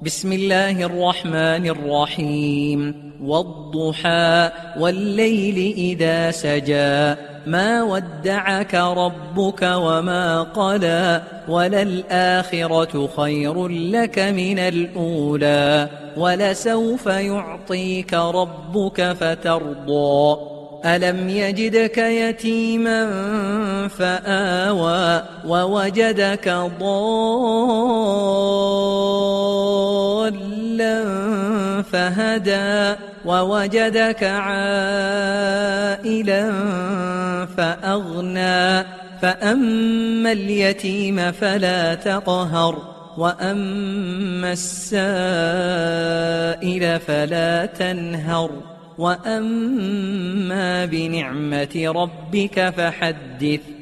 بسم الله الرحمن الرحيم والضحى والليل إذا سجى ما ودعك ربك وما قلى وللآخرة خير لك من الأولى ولسوف يعطيك ربك فترضى ألم يجدك يتيما فآوى ووجدك ضالا فهدى ووجدك عائلا فأغنى فأما اليتيم فلا تقهر وأما السائل فلا تنهر وأما بنعمة ربك فحدث